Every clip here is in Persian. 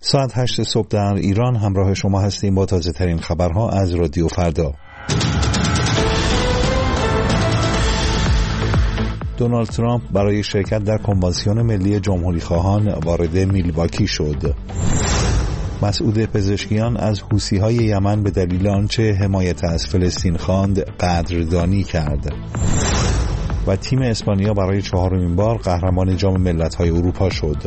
ساعت 8 صبح در ایران همراه شما هستیم با تازه ترین خبرها از رادیو فردا. دونالد ترامپ برای شرکت در کنوانسیون ملی جمهوری خواهان وارد میلواکی شد. مسعود پزشکیان از حوثی‌های یمن به دلیل آنچه حمایت از فلسطین خواند قدردانی کرد. و تیم اسپانیا برای 4مین بار قهرمان جام ملت‌های اروپا شد.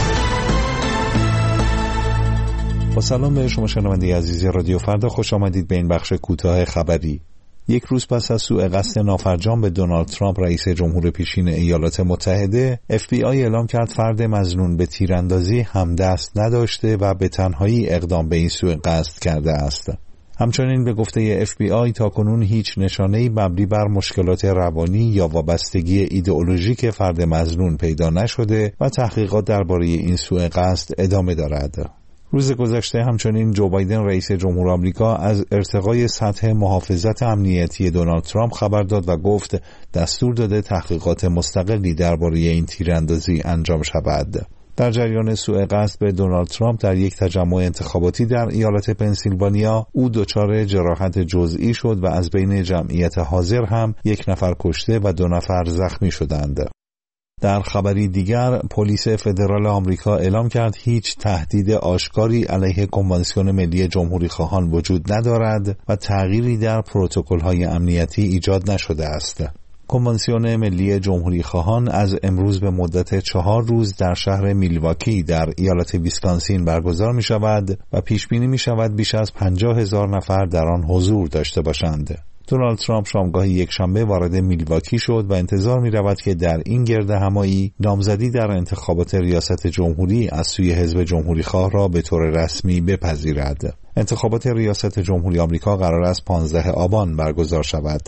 با سلام به شما شنونده عزیز رادیو فردا، خوش آمدید به این بخش کوتاه خبری. یک روز پس از سوء قصد نافرجام به دونالد ترامپ رئیس جمهور پیشین ایالات متحده، FBI اعلام کرد فرد مظنون به تیراندازی همدست نداشته و به تنهایی اقدام به این سوء قصد کرده است. همچنین به گفته FBI تاکنون هیچ نشانه‌ای مبنی بر مشکلات روانی یا وابستگی ایدئولوژیک فرد مظنون پیدا نشده و تحقیقات درباره این سوء قصد ادامه دارد. روز گذشته همچنین جو بایدن رئیس جمهور آمریکا از ارتقای سطح محافظت امنیتی دونالد ترامپ خبر داد و گفت دستور داده تحقیقات مستقلی درباره این تیراندازی انجام شود. در جریان سوء قصد به دونالد ترامپ در یک تجمع انتخاباتی در ایالت پنسیلوانیا، او دچار جراحت جزئی شد و از بین جمعیت حاضر هم 1 نفر کشته و 2 نفر زخمی شدند. در خبری دیگر، پلیس فدرال آمریکا اعلام کرد هیچ تهدید آشکاری علیه کنوانسیون ملی جمهوری خواهان وجود ندارد و تغییری در پروتکل‌های امنیتی ایجاد نشده است. کنوانسیون ملی جمهوری خواهان از امروز به مدت 4 روز در شهر میلواکی در ایالت ویسکانسین برگزار می شود و پیش بینی می شود بیش از 50,000 نفر در آن حضور داشته باشند. دونالد ترامپ شامگاه یکشنبه وارد میلواکی شد و انتظار می رود که در این گردهمایی نامزدی در انتخابات ریاست جمهوری از سوی حزب جمهوری خواه را به طور رسمی بپذیرد. انتخابات ریاست جمهوری آمریکا قرار است 15 آبان برگزار شود.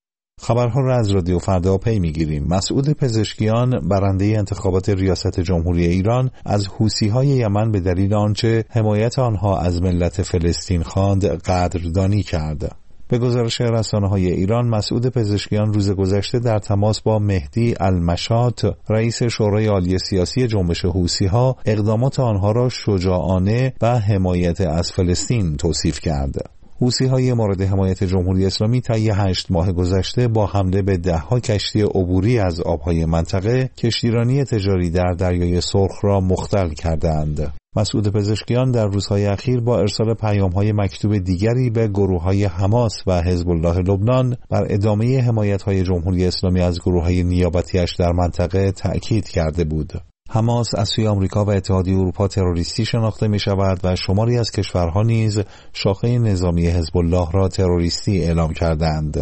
خبرها را از رادیو فردا پی میگیریم. مسعود پزشکیان برنده انتخابات ریاست جمهوری ایران از حوثی‌های یمن به دلیل آنچه حمایت آنها از ملت فلسطین خواند قدردانی کرد. به گزارش رسانه‌های ایران، مسعود پزشکیان روز گذشته در تماس با مهدی المشاط، رئیس شورای عالی سیاسی جنبش حوثی‌ها، اقدامات آنها را شجاعانه و حمایت از فلسطین توصیف کرد. حوثی‌های مورد حمایت جمهوری اسلامی طی 8 ماه گذشته با حمله به 10 کشتی عبوری از آبهای منطقه، کشتیرانی تجاری در دریای سرخ را مختل کردند. مسعود پزشکیان در روزهای اخیر با ارسال پیام‌های مکتوب دیگری به گروه‌های حماس و حزب الله لبنان بر ادامه حمایت‌های جمهوری اسلامی از گروه‌های نیابتی‌اش در منطقه تأکید کرده بود. حماس از سوی آمریکا و اتحادیه اروپا تروریستی شناخته می شود و شماری از کشورها نیز شاخه نظامی حزب الله را تروریستی اعلام کردند.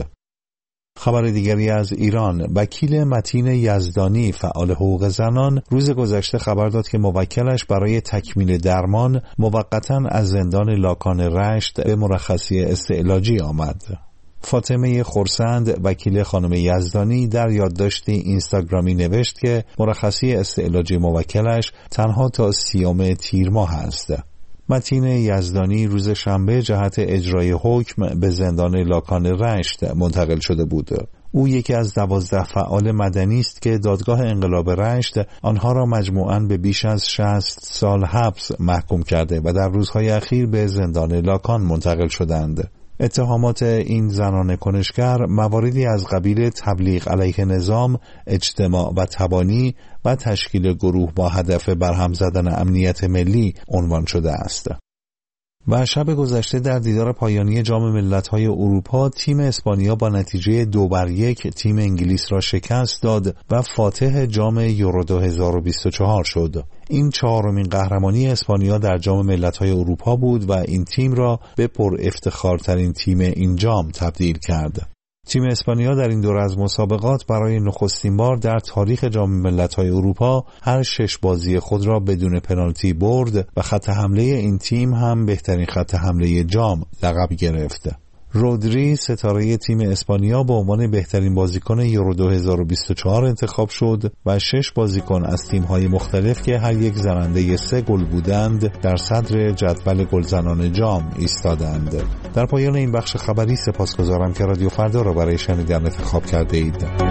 خبر دیگری از ایران، وکیل متین یزدانی فعال حقوق زنان روز گذشته خبر داد که موکلش برای تکمیل درمان موقتاً از زندان لاکان رشت به مرخصی استعلاجی آمد. فاطمه خرسند، وکیل خانم یزدانی، در یادداشتی اینستاگرامی نوشت که مرخصی استعلاجی موکلش تنها تا 30 تیر ماه است. متین یزدانی روز شنبه جهت اجرای حکم به زندان لاکان رشت منتقل شده بود. او یکی از 12 فعال مدنی است که دادگاه انقلاب رشت آنها را مجموعاً به بیش از 60 سال حبس محکوم کرده و در روزهای اخیر به زندان لاکان منتقل شدند. اتهامات این زنان کنشگر مواردی از قبیل تبلیغ علیه نظام، اجتماع و تبانی و تشکیل گروه با هدف برهم زدن امنیت ملی عنوان شده است. و شب گذشته در دیدار پایانی جام ملت‌های اروپا، تیم اسپانیا با نتیجه 2-1 تیم انگلیس را شکست داد و فاتح جام یورو 2024 شد. این 4مین قهرمانی اسپانیا در جام ملت‌های اروپا بود و این تیم را به پر افتخارترین تیم این جام تبدیل کرد. تیم اسپانیا در این دوره از مسابقات برای نخستین بار در تاریخ جام ملت‌های اروپا هر 6 بازی خود را بدون پنالتی برد و خط حمله این تیم هم بهترین خط حمله جام لقب گرفت. رودری ستاره تیم اسپانیا به عنوان بهترین بازیکن یورو 2024 انتخاب شد و 6 بازیکن از تیم‌های مختلف که هر یک زننده 3 گل بودند در صدر جدول گلزنان جام ایستادند. در پایان این بخش خبری سپاسگزارم که رادیو فردا را برای شنیدن انتخاب کرده اید.